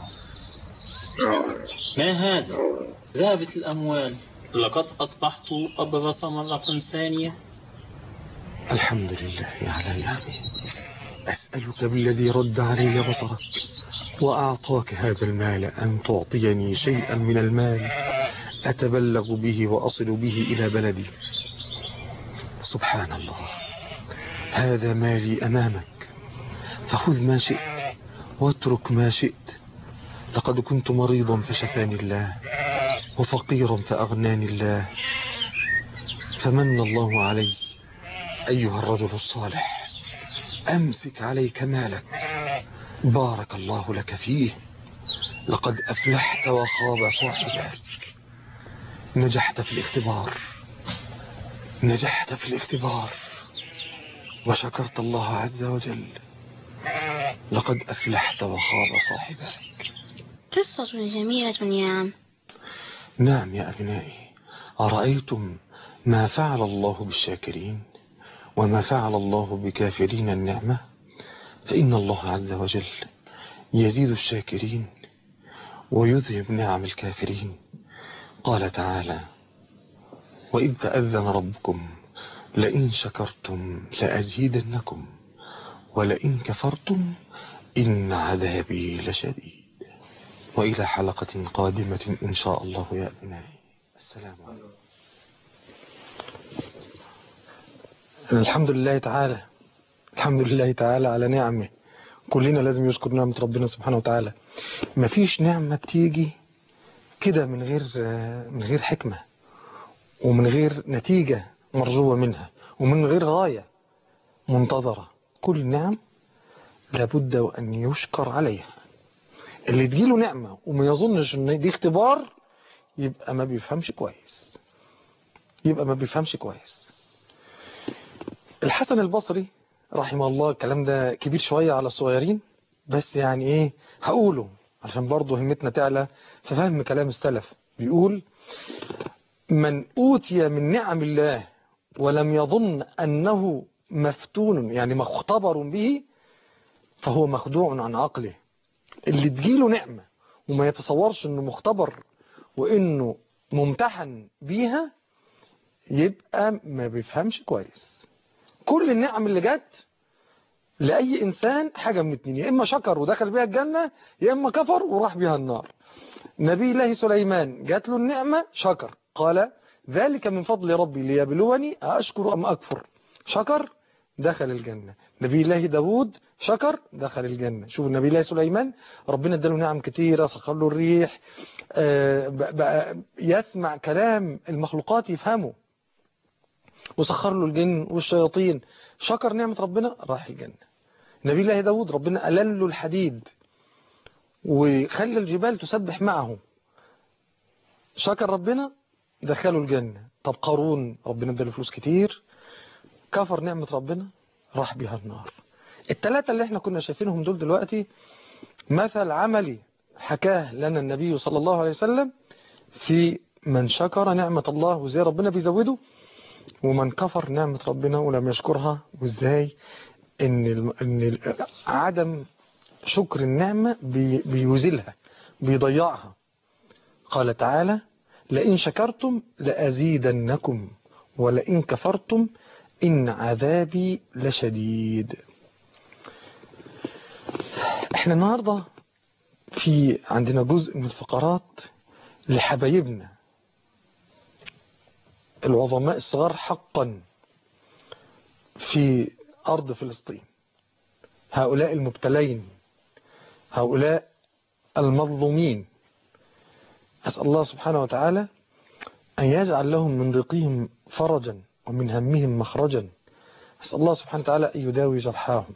Speaker 8: ما هذا؟ ذهبت الأموال، لقد أصبحت أبرص مرة ثانية.
Speaker 7: الحمد لله على نعمه، أسألك بالذي رد علي بصرك وأعطاك هذا المال أن تعطيني شيئا من المال أتبلغ به وأصل به إلى بلدي. سبحان الله، هذا مالي أمامك، فخذ ما شئت واترك ما شئت. لقد كنت مريضا فشفاني الله، وفقيرا فأغناني الله، فمن الله علي. أيها الرجل الصالح، أمسك عليك مالك، بارك الله لك فيه، لقد أفلحت وخاب صاحبك. نجحت في الاختبار، نجحت في الاختبار وشكرت الله عز وجل، لقد أفلحت وخاب صاحبك.
Speaker 6: قصة جميلة يا عم.
Speaker 7: نعم يا أبنائي، أرأيتم ما فعل الله بالشاكرين وما فعل الله بكافرين النعمة؟ فإن الله عز وجل يزيد الشاكرين ويذهب نعم الكافرين. قال تعالى: وإذ تأذن ربكم لئن شكرتم لأزيدنكم ولئن كفرتم إن عذابي لشديد. وإلى حلقة قادمة إن شاء الله يا أبنائي. السلام عليكم.
Speaker 1: الحمد لله تعالى، الحمد لله تعالى على نعمه. كلنا لازم يشكر نعمة ربنا سبحانه وتعالى. مفيش نعمة بتيجي كده من غير حكمة، ومن غير نتيجة مرجوة منها، ومن غير غاية منتظرة. كل نعم لابد وأن يشكر عليها. اللي تجيله نعمة وما يظنش ان دي اختبار يبقى ما بيفهمش كويس، يبقى ما بيفهمش كويس. الحسن البصري رحمه الله، الكلام ده كبير شوية على الصغيرين، بس يعني ايه هقوله عشان برضه همتنا تعلى في فهم كلام السلف. بيقول: من أوتي من نعم الله ولم يظن أنه مفتون، يعني مختبر به، فهو مخدوع عن عقله. اللي تجيله نعمة وما يتصورش انه مختبر وانه ممتحن بيها يبقى ما بيفهمش كويس. كل النعم اللي جت لأي إنسان حاجة من اتنين: يا إما شكر ودخل بيها الجنة، يا إما كفر وراح بيها النار. نبي الله سليمان جات له النعمة شكر، قال: ذلك من فضل ربي ليبلوني أشكر أم أكفر. شكر دخل الجنة. نبي الله داود شكر دخل الجنة. شوف نبي الله سليمان ربنا اداله نعم كتيرة، سخر له الريح، بقى يسمع كلام المخلوقات يفهمه، وسخر له الجن والشياطين. شكر نعمة ربنا راح الجنة. نبي الله داود ربنا ألل له الحديد وخلى الجبال تسبح معه، شكر ربنا دخله الجنة. طب قارون ربنا اداله فلوس كتير، كفر نعمة ربنا راح بها النار. الثلاثة اللي احنا كنا شايفينهم دول دلوقتي مثل عملي حكاه لنا النبي صلى الله عليه وسلم في من شكر نعمة الله وازاي ربنا بيزوده، ومن كفر نعمة ربنا ولم يشكرها وازاي ان عدم شكر النعمة بيوزلها بيضيعها. قال تعالى: لئن شكرتم لأزيدنكم ولئن كفرتم إن عذابي لشديد. احنا النهاردة في عندنا جزء من الفقرات لحبايبنا العظماء الصغار حقا في أرض فلسطين، هؤلاء المبتلين، هؤلاء المظلومين. أسأل الله سبحانه وتعالى أن يجعل لهم من ضيقهم فرجا ومن همهم مخرجا. أسأل الله سبحانه وتعالى أن يداوي جرحاهم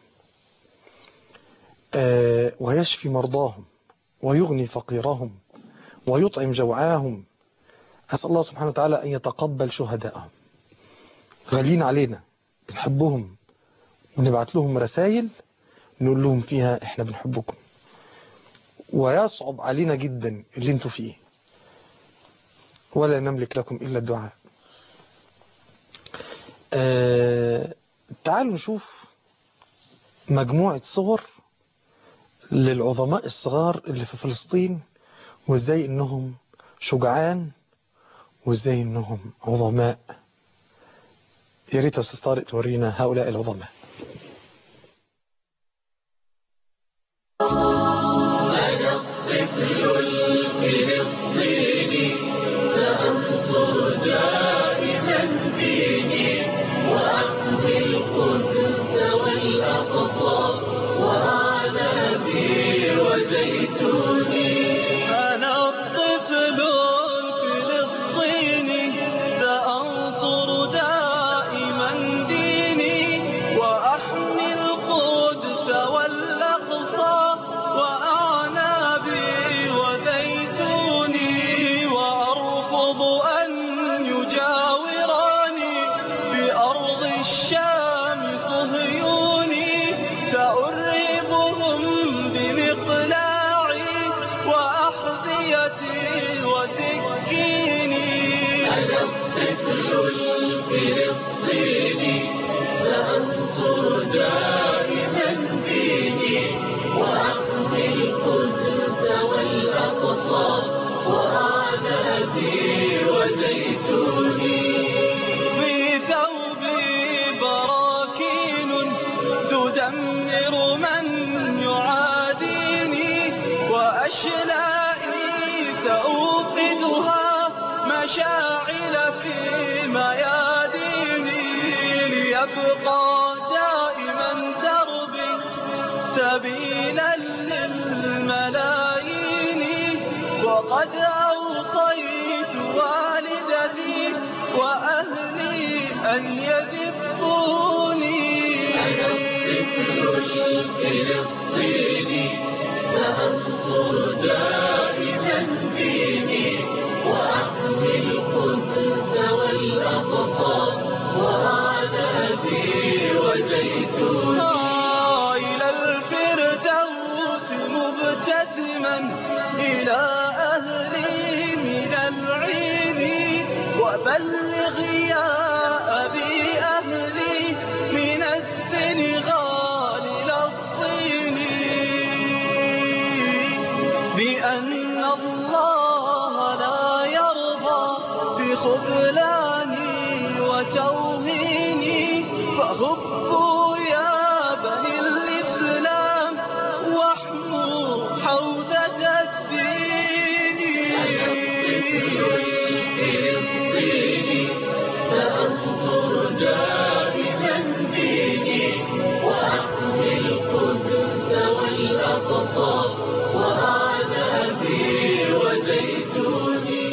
Speaker 1: ويشفي مرضاهم ويغني فقيرهم ويطعم جوعاهم. أسأل الله سبحانه وتعالى أن يتقبل شهداءهم. غالين علينا، بنحبهم ونبعت لهم رسائل نقول لهم فيها احنا بنحبكم، ويصعب علينا جدا اللي انتوا فيه، ولا نملك لكم إلا الدعاء. تعالوا نشوف مجموعة صور للعظماء الصغار اللي في فلسطين، وازاي انهم شجعان وازاي انهم عظماء. يا ريت استاذ طارق تورينا هؤلاء العظماء.
Speaker 9: أنا الطفل الفلسطيني سأنصر دائما ديني وأحمي القدس والأقصى وأعنابي وزيتوني. أنا الطفل الفلسطيني سأنصر دائما ديني وأحمي القدس والأقصى وأعنابي وزيتوني. وأرفض أن يجاوراني بأرض الشام صهيوني. سأرهبهم بمقلاعي وأحذيتي وسكيني. أنا الطفل الفلسطيني سأنصر دائما ديني وأحمي القدس والأقصى وأعنابي وزيتوني. في ثوبي براكين تدمر من يعاديني وأشلائي سأوقدها مشاعل في مياديني. ليبقى دائما دربي سبيلا للملايين. وقد أوصيت والدتي وأهلي أن يذبوني. أنا الطفل الفلسطيني سأنصر دائما ديني وأحمي القدس والأقصى وأعنابي وزيتوني. إلى الفردوس مبتسما إلى أهلي من العين. وبلغ يا أبي أهلي من السنغال إلى الصين بأن الله لا يرضى بخذلاني وتوهيني. فهبوا يا بني الإسلام واحموا حوزة الدين. أنا الطفل الفلسطيني سأنصر دائما ديني وأحمي القدس والأقصى وأعنابي وزيتوني.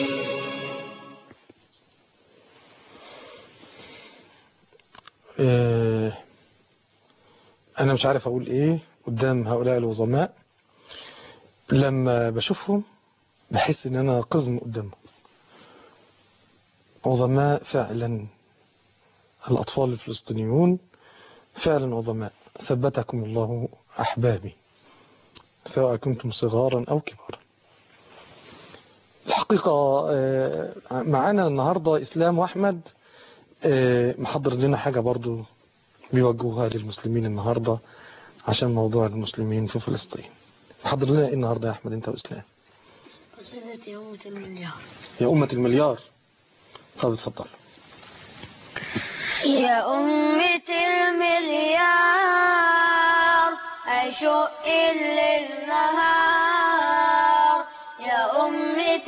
Speaker 1: أنا مش عارف أقول إيه قدام هؤلاء العظماء. لما بشوفهم بحس إن أنا قزم قدامهم. عظماء فعلا، الأطفال الفلسطينيون فعلا عظماء. ثبتكم الله أحبابي سواء كنتم صغارا أو كبارا. الحقيقة معانا النهاردة إسلام وأحمد محضر لنا حاجة برضو بيوجهوها للمسلمين النهاردة عشان موضوع المسلمين في فلسطين. محضر لنا إيه النهاردة يا أحمد أنت وإسلام؟
Speaker 10: قصيدة يا أمة المليار.
Speaker 1: يا أمة المليار. طب اتفضل.
Speaker 10: يا أمة المليار
Speaker 11: هيشق الليل نهار يا أمة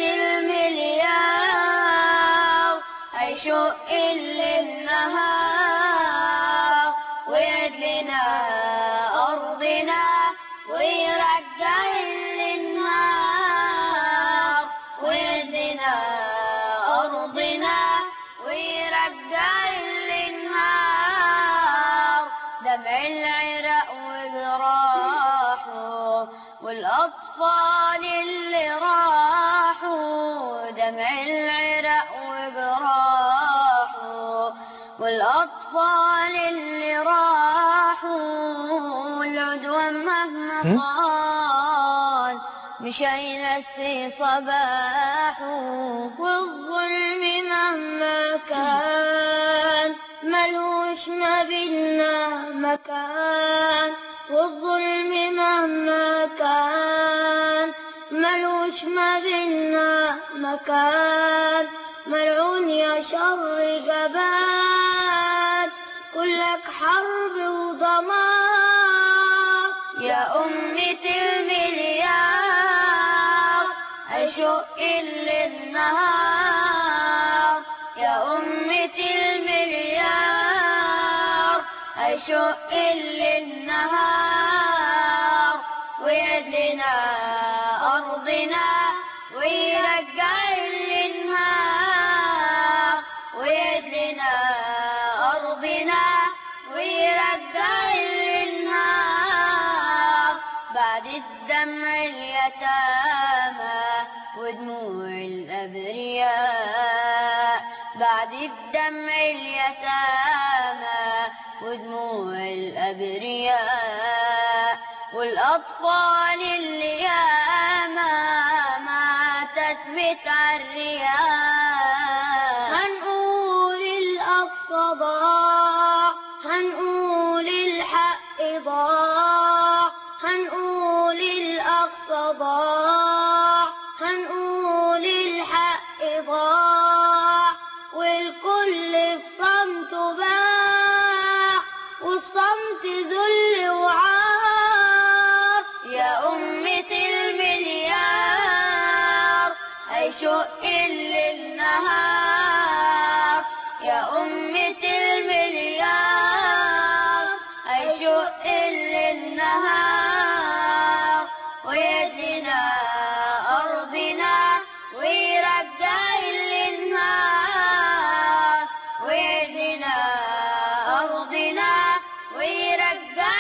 Speaker 11: المليار، هيشق الليل نهار ويعدلنا أرضنا ويرجع النهار، ويعدلنا أرضنا ويرجع النهار. دمع العرق وجراحه والأطفال اللي راحوا، دمع العرق وجراحه والأطفال اللي راحوا. العدوان مهما طال مش هينسي صباحه، والظلم مهما كان ملوش ما بينا مكان، والظلم مهما كان ملوش ما بينا مكان. ملعون يا شر جبان كلك حرب ودمار يا أمة المليار، هيشق الليل نهار يا أمة المليار، هيشق الليل نهار ويعدلنا أرضنا ويرجع النهار، ويعدلنا أرضنا ويرجع النهار. بعد الدمع اليتامى ودموع الأبرياء، بعد الدمع اليتامى ودموع الأبرياء والأطفال اللي ياما ماتت متعرياء. هنقول الأقصى ضاع، هنقول الحق ضاع، هنقول الأقصى ضاع، هنقول الحق ضاع. والكل في صمته باع والصمت ذل وعار يا أمة المليار، هيشق الليل نهار يا أمة المليار، هيشق الليل نهار ويعدلنا أرضنا ويرجع النهار، ويعدلنا أرضنا ويرجع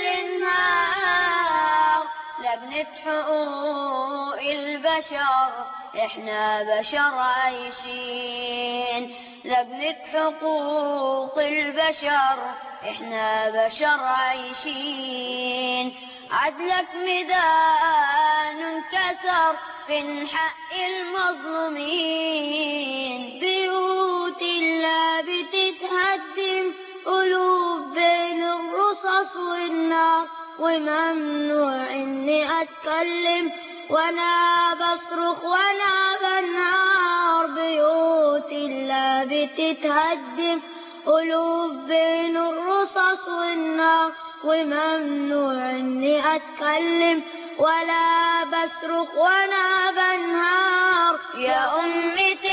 Speaker 11: النهار. لجنة حقوق البشر احنا بشر عايشين، لجنة حقوق البشر احنا بشر عايشين. عدلك ميدان انكسر فين حق المظلومين، بيوت الله بتتهدم قلوب بين الرصاص والنار، وممنوع اني اتكلم وانا بصرخ وانا بنهار. بيوت الله بتتهدم قلوب بين الرصاص والنار، وممنوع اني اتكلم ولا بصرخ وانا بنهار. يا أمة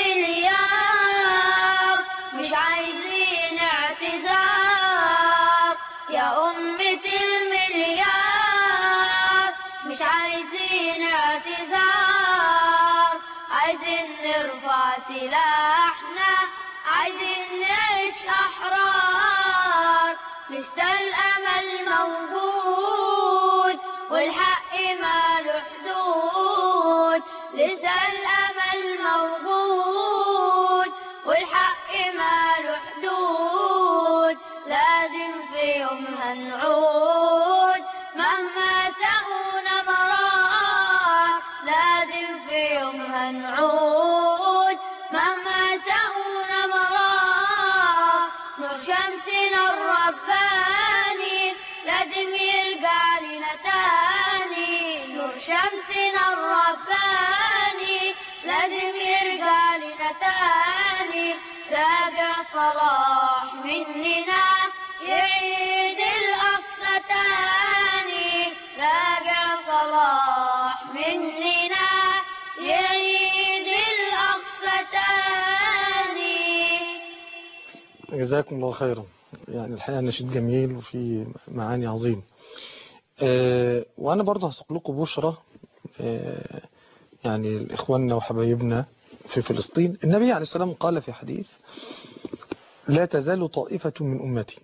Speaker 11: المليار مش عايزين اعتذار، يا أمة المليار مش عايزين اعتذار. عايزين نرفع سلاحنا، عايزين نعيش أحرار. لسه الأمل موجود والحق ماله حدود، لسه الأمل موجود والحق ماله حدود. لازم في يوم هنعود مهما سقونا مرار، لازم في يوم هنعود مهما سقونا مرار. نور شمسنا الرباني لازم يرجع لنا تاني، نور شمسنا الرباني لازم يرجع لنا تاني. راجع صلاح مننا يعيد الأقصى تاني،
Speaker 1: جزاكم الله خيرا. يعني الحقيقة نشيد جميل وفي معاني عظيم. وأنا برضه هسوق لكم بشرى يعني لإخواننا وحبايبنا في فلسطين. النبي عليه السلام قال في حديث: لا تزال طائفة من أمتي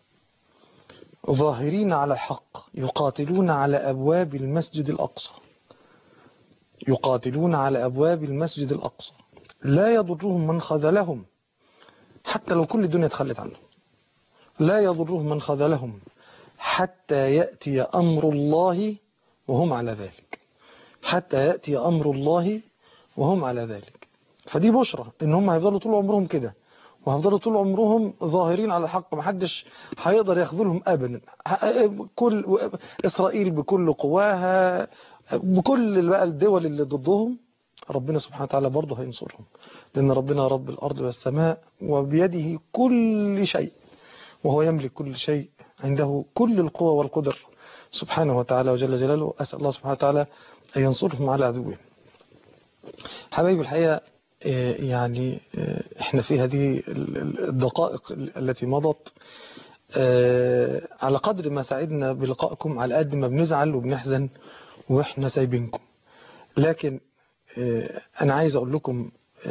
Speaker 1: ظاهرين على الحق يقاتلون على أبواب المسجد الأقصى، يقاتلون على أبواب المسجد الأقصى لا يضرهم من خذلهم حتى لو كل الدنيا تخلت عنهم، لا يضرهم من خذلهم حتى يأتي أمر الله وهم على ذلك، حتى يأتي أمر الله وهم على ذلك. فدي بشرى إن هم هيفضلوا طول عمرهم كده، وهيفضلوا طول عمرهم ظاهرين على الحق، محدش هيقدر يخذلهم أبدا. كل إسرائيل بكل قواها، بكل بقى الدول اللي ضدهم، ربنا سبحانه وتعالى برضه هينصرهم، لأن ربنا رب الأرض والسماء وبيده كل شيء، وهو يملك كل شيء، عنده كل القوة والقدر سبحانه وتعالى وجل جلاله. أسأل الله سبحانه وتعالى أن ينصرهم على عدوهم. حبايبي الحقيقة يعني احنا في هذه الدقائق التي مضت على قدر ما سعدنا بلقائكم على قد ما بنزعل وبنحزن واحنا سايبينكم. لكن انا عايز اقول لكم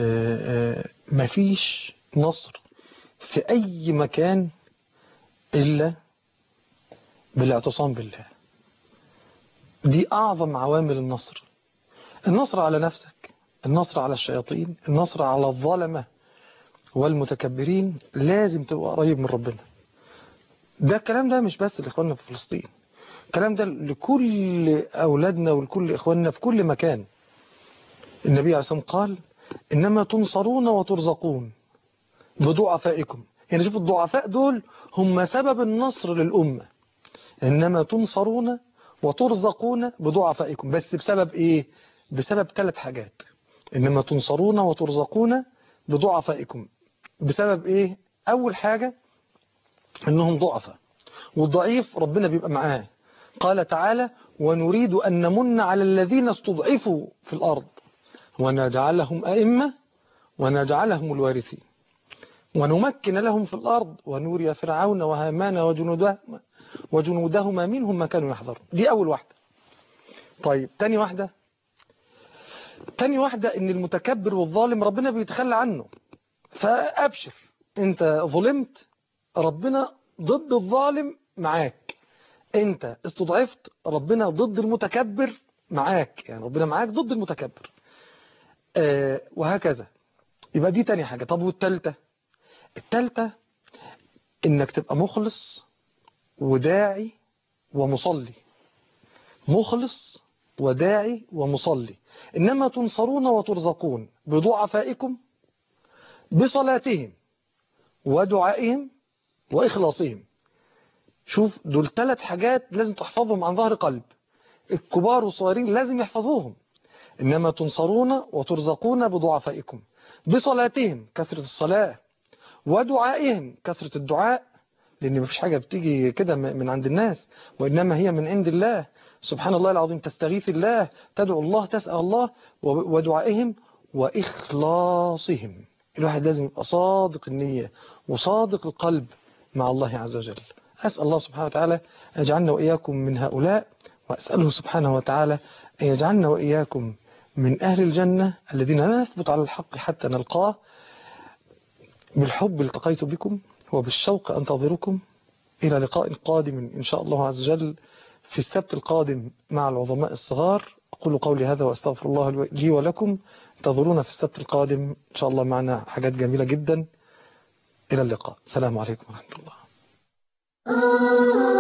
Speaker 1: مفيش نصر في اي مكان الا بالاعتصام بالله. دي اعظم عوامل النصر. النصر على نفسك، النصر على الشياطين، النصر على الظلمة والمتكبرين، لازم تبقى قريب من ربنا. ده الكلام ده مش بس لإخواننا في فلسطين، الكلام ده لكل أولادنا ولكل إخواننا في كل مكان. النبي عليه الصلاة والسلام قال: إنما تنصرون وترزقون بضعفائكم. يعني شوف الضعفاء دول هم سبب النصر للأمة. إنما تنصرون وترزقون بضعفائكم، بس بسبب إيه؟ بسبب 3 حاجات. إنما تنصرون وترزقون بضعفائكم، بسبب إيه؟ أول حاجة إنهم ضعفاء، والضعيف ربنا بيبقى معاه. قال تعالى: ونريد أن نمن على الذين استضعفوا في الأرض ونجعلهم أئمة ونجعلهم الوارثين ونمكن لهم في الأرض ونوري فرعون وهامان وجنودهما منهم ما كانوا يحذرون. دي أول واحدة. طيب تاني واحدة إن المتكبر والظالم ربنا بيتخلى عنه. فأبشر، أنت ظلمت، ربنا ضد الظالم معاك. أنت استضعفت، ربنا ضد المتكبر معاك، يعني ربنا معاك ضد المتكبر. وهكذا. يبقى دي تاني حاجة. طب والتالتة إنك تبقى مخلص وداعي ومصلي. مخلص وداعي ومصلي. إنما تنصرون وترزقون بضعفائكم بصلاتهم ودعائهم وإخلاصهم. شوف دول 3 حاجات لازم تحفظهم عن ظهر قلب. الكبار والصغيرين لازم يحفظوهم. إنما تنصرون وترزقون بضعفائكم بصلاتهم، كثرة الصلاة، ودعائهم، كثرة الدعاء، لأن مفيش حاجة بتيجي كده من عند الناس، وإنما هي من عند الله سبحان الله العظيم. تستغيث الله، تدعو الله، تسأل الله. ودعائهم وإخلاصهم. الواحد لازم يبقى صادق النية وصادق القلب مع الله عز وجل. أسأل الله سبحانه وتعالى أن يجعلنا وإياكم من هؤلاء، وأسأله سبحانه وتعالى أن يجعلنا وإياكم من أهل الجنة الذين لا نثبت على الحق حتى نلقاه. بالحب التقيت بكم وبالشوق أنتظركم إلى لقاء قادم إن شاء الله عز وجل في السبت القادم مع العظماء الصغار. أقول قولي هذا وأستغفر الله لي ولكم. انتظرونا في السبت القادم إن شاء الله، معنا حاجات جميلة جدا. إلى اللقاء. السلام عليكم ورحمة الله.